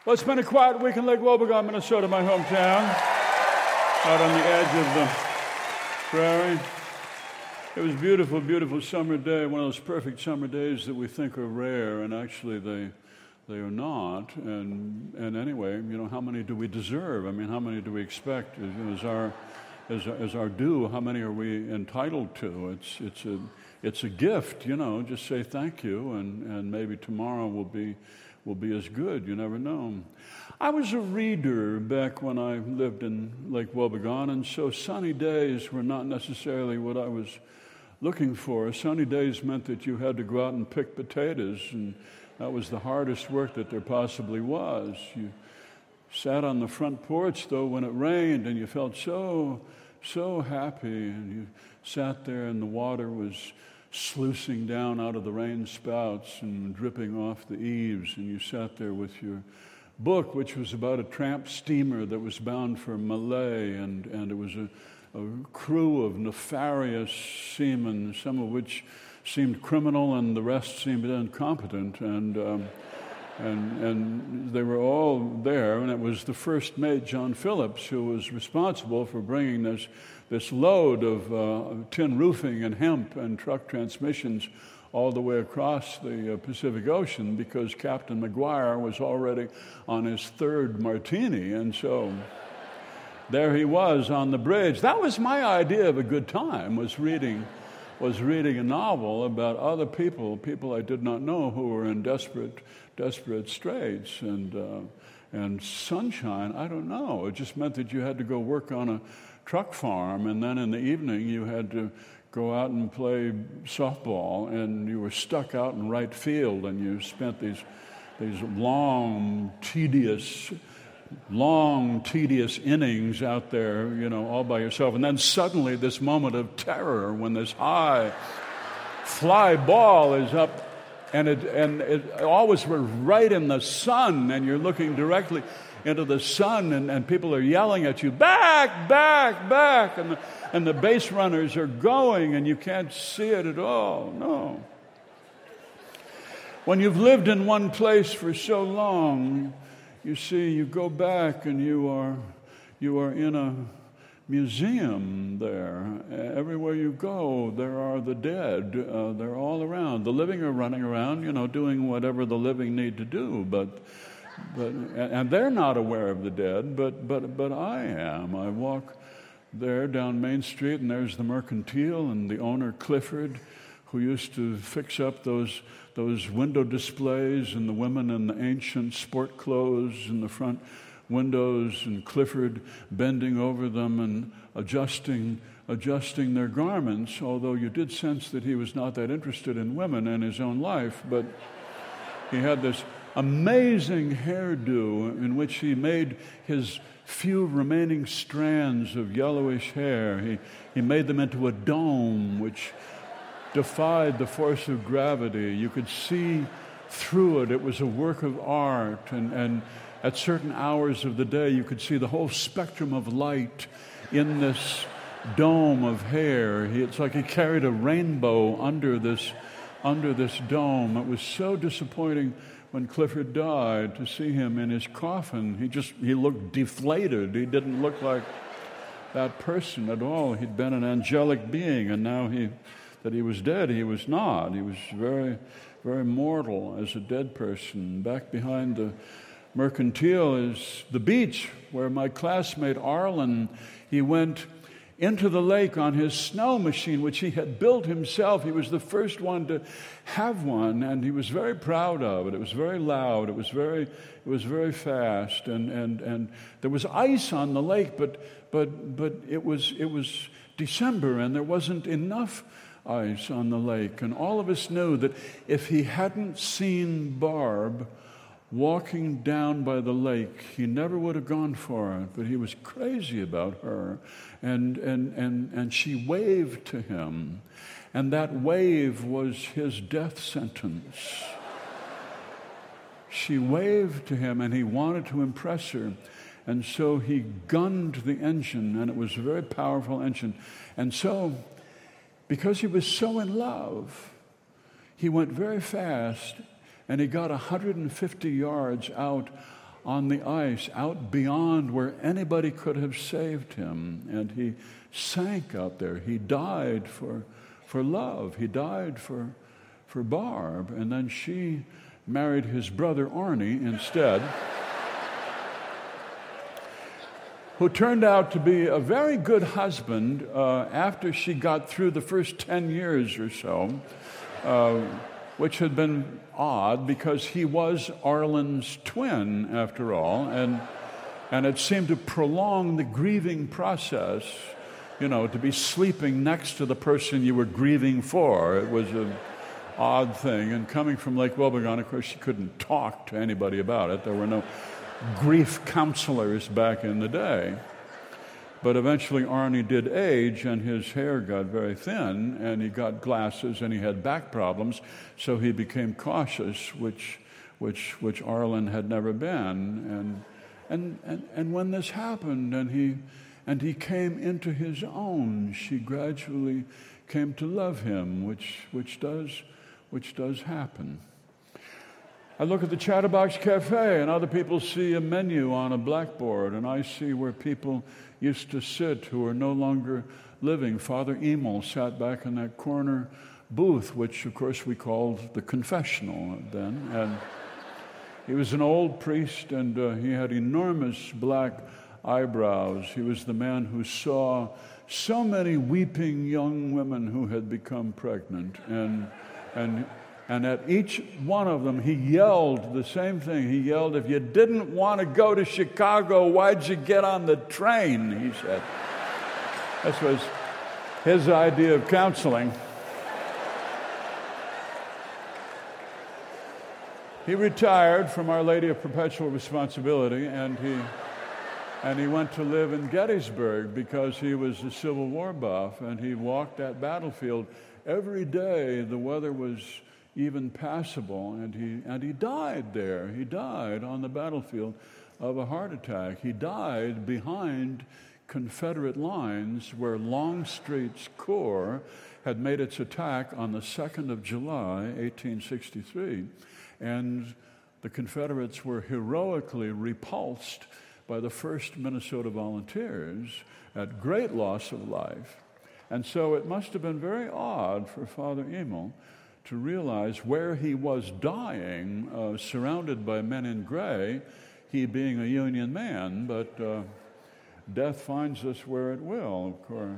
Well, it's been a quiet week in Lake Wobegon, Minnesota, my hometown, out on the edge of the prairie. It was a beautiful, beautiful summer day, one of those perfect summer days that we think are rare, and actually they are not. And anyway, how many do we deserve? I mean, how many do we expect as our due? How many are we entitled to? It's a gift, Just say thank you, and maybe tomorrow will be as good. You never know. I was a reader back when I lived in Lake Wobegon, and so sunny days were not necessarily what I was looking for. Sunny days meant that you had to go out and pick potatoes, and that was the hardest work that there possibly was. You sat on the front porch, though, when it rained, and you felt so happy, and you sat there and the water was sluicing down out of the rain spouts and dripping off the eaves, and you sat there with your book, which was about a tramp steamer that was bound for Malay, and it was a crew of nefarious seamen, some of which seemed criminal and the rest seemed incompetent, and they were all there, and it was the first mate, John Phillips, who was responsible for bringing this load of tin roofing and hemp and truck transmissions all the way across the Pacific Ocean, because Captain McGuire was already on his third martini, and so there he was on the bridge. That was my idea of a good time, was reading a novel about other people I did not know, who were in desperate straits, and sunshine. I don't know. It just meant that you had to go work on a truck farm, and then in the evening you had to go out and play softball, and you were stuck out in right field, and you spent these long, tedious innings out there, all by yourself. And then suddenly this moment of terror when this high fly ball is up, and it always was right in the sun, and you're looking directly into the sun, and people are yelling at you, back, back, back, and the base runners are going, and you can't see it at all. No. When you've lived in one place for so long, you see, you go back and you are in a museum there. Everywhere you go, there are the dead. They're all around. The living are running around, doing whatever the living need to do, and they're not aware of the dead, but I am. I walk there down Main Street, and there's the Mercantile and the owner Clifford, who used to fix up those window displays, and the women in the ancient sport clothes in the front windows, and Clifford bending over them and adjusting their garments, although you did sense that he was not that interested in women in his own life. But he had this amazing hairdo in which he made his few remaining strands of yellowish hair. He made them into a dome which defied the force of gravity. You could see through it. It was a work of art, and at certain hours of the day you could see the whole spectrum of light in this dome of hair. It's like he carried a rainbow under this dome. It was so disappointing when Clifford died to see him in his coffin. He looked deflated. He didn't look like that person at all. He'd been an angelic being, and now that he was dead, he was not. He was very, very mortal as a dead person. Back behind the Mercantile is the beach where my classmate Arlen, he went into the lake on his snow machine, which he had built himself. He was the first one to have one, and he was very proud of it. It was very loud. It was very fast, and there was ice on the lake, but it was December, and there wasn't enough ice on the lake. And all of us knew that if he hadn't seen Barb walking down by the lake, he never would have gone for it. But he was crazy about her, and she waved to him, and that wave was his death sentence. She waved to him, and he wanted to impress her, and so he gunned the engine, and it was a very powerful engine. And so, because he was so in love, he went very fast, and he got 150 yards out on the ice out beyond where anybody could have saved him. And he sank out there. He died for love. He died for Barb. And then she married his brother Arnie instead, who turned out to be a very good husband after she got through the first 10 years or so, which had been odd because he was Arlen's twin, after all, and it seemed to prolong the grieving process, to be sleeping next to the person you were grieving for. It was an odd thing, and coming from Lake Wobegon, of course, she couldn't talk to anybody about it. There were no grief counselors back in the day. But eventually Arnie did age, and his hair got very thin, and he got glasses, and he had back problems, so he became cautious, which Arlen had never been. And when this happened, and he came into his own, she gradually came to love him, which does happen. I look at the Chatterbox Cafe, and other people see a menu on a blackboard, and I see where people used to sit who are no longer living. Father Emil sat back in that corner booth, which, of course, we called the confessional then. And he was an old priest, and he had enormous black eyebrows. He was the man who saw so many weeping young women who had become pregnant, and at each one of them, he yelled the same thing. He yelled, "If you didn't want to go to Chicago, why'd you get on the train?" he said. This was his idea of counseling. He retired from Our Lady of Perpetual Responsibility, and he went to live in Gettysburg because he was a Civil War buff, and he walked that battlefield every day. The weather was even passable, and he died there. He died on the battlefield of a heart attack. He died behind Confederate lines where Longstreet's Corps had made its attack on the 2nd of July, 1863, and the Confederates were heroically repulsed by the 1st Minnesota Volunteers at great loss of life. And so it must have been very odd for Father Emil to realize where he was dying, surrounded by men in gray, he being a Union man, but death finds us where it will, of course.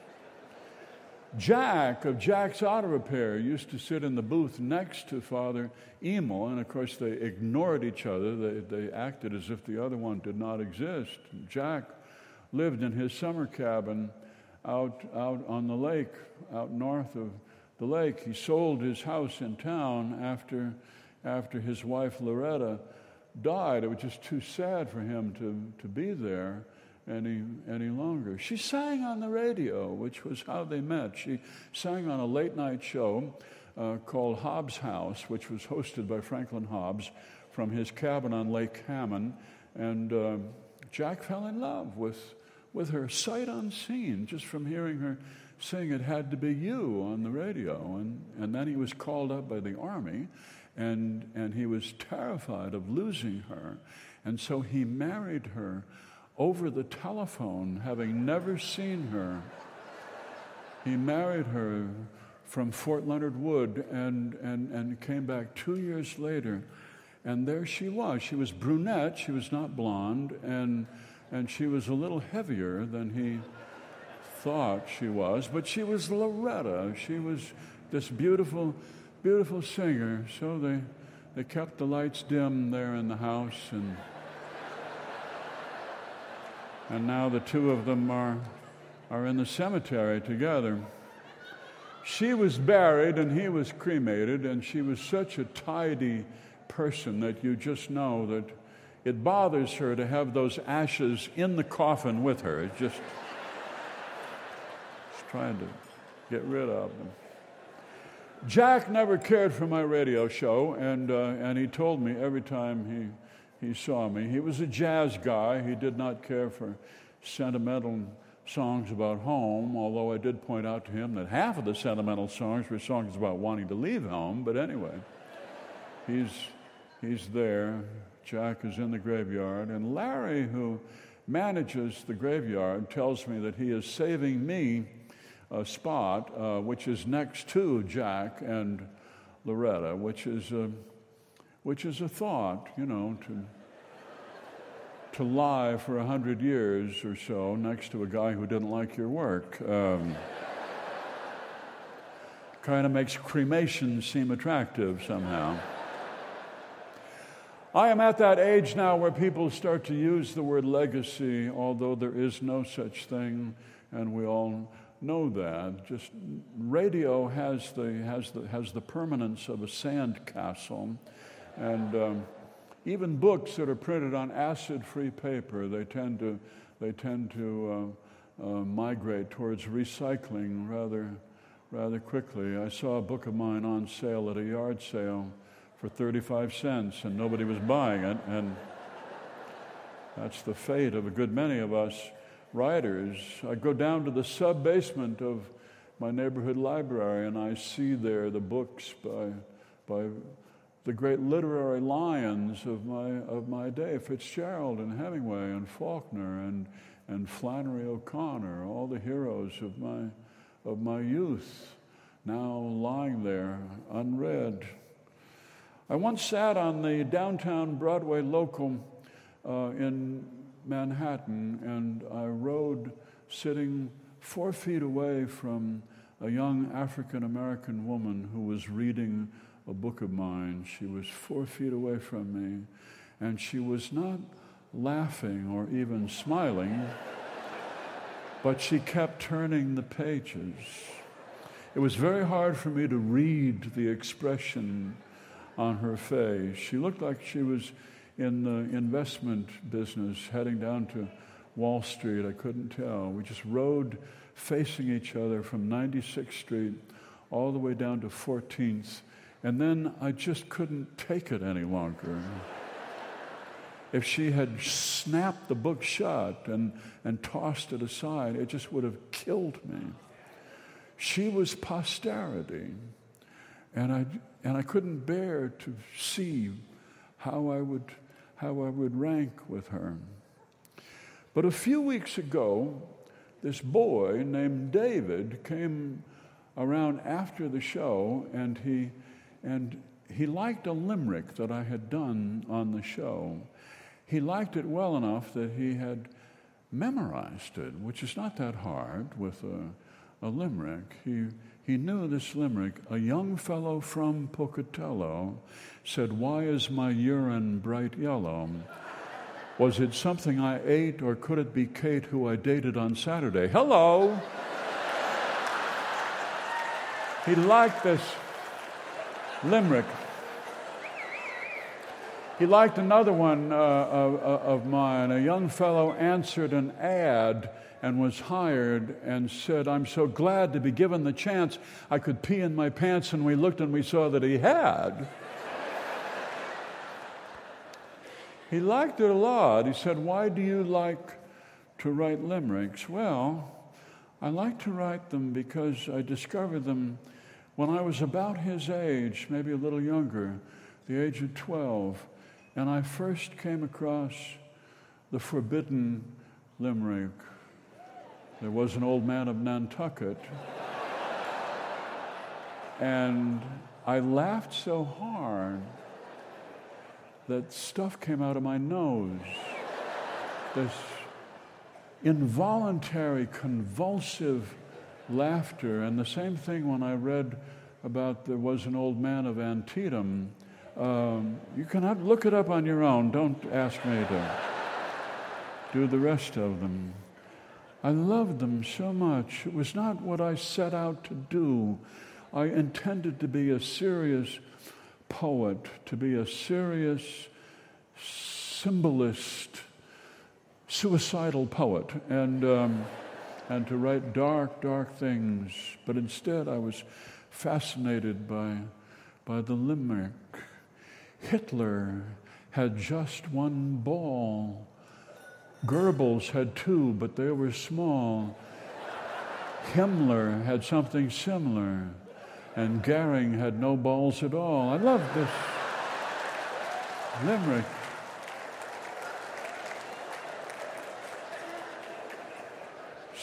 Jack of Jack's Auto Repair used to sit in the booth next to Father Emil, and of course they ignored each other. They acted as if the other one did not exist. Jack lived in his summer cabin out on the lake, out north of the lake. He sold his house in town after his wife Loretta died. It was just too sad for him to be there any longer. She sang on the radio, which was how they met. She sang on a late night show called Hobbs House, which was hosted by Franklin Hobbs from his cabin on Lake Hammond. And Jack fell in love with her sight unseen, just from hearing her sing "It Had to Be You" on the radio. And then he was called up by the Army, and he was terrified of losing her. And so he married her over the telephone, having never seen her. He married her from Fort Leonard Wood and came back 2 years later. And there she was. She was brunette. She was not blonde. And she was a little heavier than he thought she was. But she was Loretta. She was this beautiful, beautiful singer. So they kept the lights dim there in the house. And now the two of them are in the cemetery together. She was buried and he was cremated, and she was such a tidy person that you just know that it bothers her to have those ashes in the coffin with her. It's just trying to get rid of them. Jack never cared for my radio show, and he told me every time he saw me. He was a jazz guy. He did not care for sentimental songs about home, although I did point out to him that half of the sentimental songs were songs about wanting to leave home. But anyway, he's there Jack is in the graveyard, and Larry, who manages the graveyard, tells me that he is saving me a spot, which is next to Jack and Loretta, which is a thought, to lie for 100 years or so next to a guy who didn't like your work. Kind of makes cremation seem attractive somehow. I am at that age now where people start to use the word legacy, although there is no such thing, and we all know that. Just radio has the permanence of a sand castle, and even books that are printed on acid-free paper, they tend to migrate towards recycling rather quickly. I saw a book of mine on sale at a yard sale for 35 cents, and nobody was buying it, and that's the fate of a good many of us writers. I go down to the sub-basement of my neighborhood library, and I see there the books by the great literary lions of my day, Fitzgerald and Hemingway and Faulkner and Flannery O'Connor, all the heroes of my youth, now lying there unread. I once sat on the downtown Broadway local in Manhattan, and I rode sitting 4 feet away from a young African-American woman who was reading a book of mine. She was 4 feet away from me, and she was not laughing or even smiling, but she kept turning the pages. It was very hard for me to read the expression on her face. She looked like she was in the investment business, heading down to Wall Street. I couldn't tell. We just rode facing each other from 96th Street all the way down to 14th. And then I just couldn't take it any longer. If she had snapped the book shut and tossed it aside, it just would have killed me. She was posterity, and I couldn't bear to see how I would rank with her. But a few weeks ago, this boy named David came around after the show, and he liked a limerick that I had done on the show. He liked it well enough that he had memorized it, which is not that hard with a limerick. He knew this limerick. A young fellow from Pocatello said, "Why is my urine bright yellow? Was it something I ate, or could it be Kate who I dated on Saturday?" Hello! He liked this limerick. He liked another one of mine. A young fellow answered an ad and was hired and said, "I'm so glad to be given the chance. I could pee in my pants," and we looked and we saw that he had. He liked it a lot. He said, "Why do you like to write limericks?" Well, I like to write them because I discovered them when I was about his age, maybe a little younger, the age of 12, and I first came across the forbidden limerick. There was an old man of Nantucket, and I laughed so hard that stuff came out of my nose. This involuntary, convulsive laughter. And the same thing when I read about There Was an Old Man of Antietam. You can look it up on your own. Don't ask me to do the rest of them. I loved them so much. It was not what I set out to do. I intended to be a serious poet, to be a serious symbolist, suicidal poet, and to write dark, dark things. But instead, I was fascinated by the limerick. Hitler had just one ball. Goebbels had two, but they were small. Himmler had something similar, and Goering had no balls at all. I love this limerick.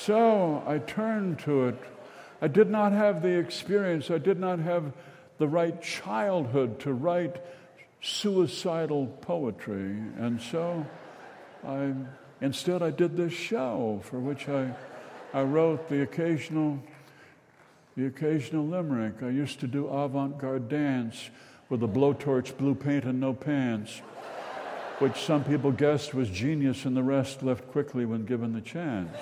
So I turned to it. I did not have the experience. I did not have the right childhood to write suicidal poetry. And so instead I did this show for which I wrote the occasional limerick. I used to do avant-garde dance with a blowtorch, blue paint, and no pants, which some people guessed was genius and the rest left quickly when given the chance.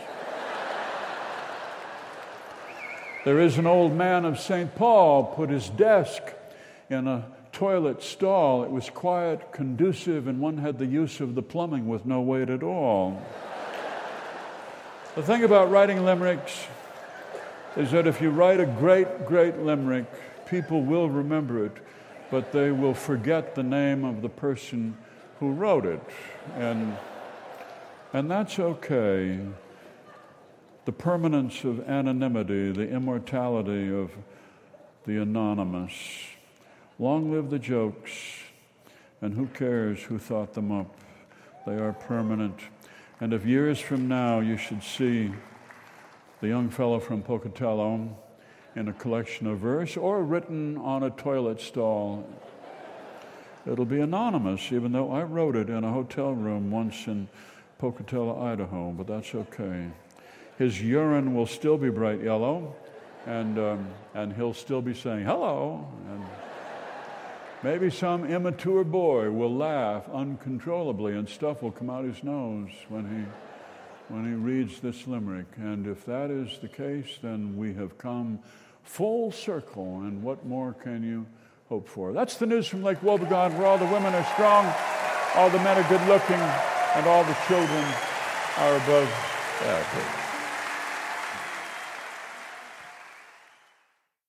There is an old man of St. Paul put his desk in a toilet stall. It was quiet, conducive, and one had the use of the plumbing with no weight at all. The thing about writing limericks is that if you write a great, great limerick, people will remember it, but they will forget the name of the person who wrote it. And that's okay. The permanence of anonymity, the immortality of the anonymous. Long live the jokes, and who cares who thought them up? They are permanent. And if years from now you should see the young fellow from Pocatello in a collection of verse or written on a toilet stall, it'll be anonymous, even though I wrote it in a hotel room once in Pocatello, Idaho, but that's okay. His urine will still be bright yellow, and he'll still be saying, hello, and maybe some immature boy will laugh uncontrollably and stuff will come out his nose when he reads this limerick. And if that is the case, then we have come full circle, and what more can you hope for? That's the news from Lake Wobegon, where all the women are strong, all the men are good looking, and all the children are above average.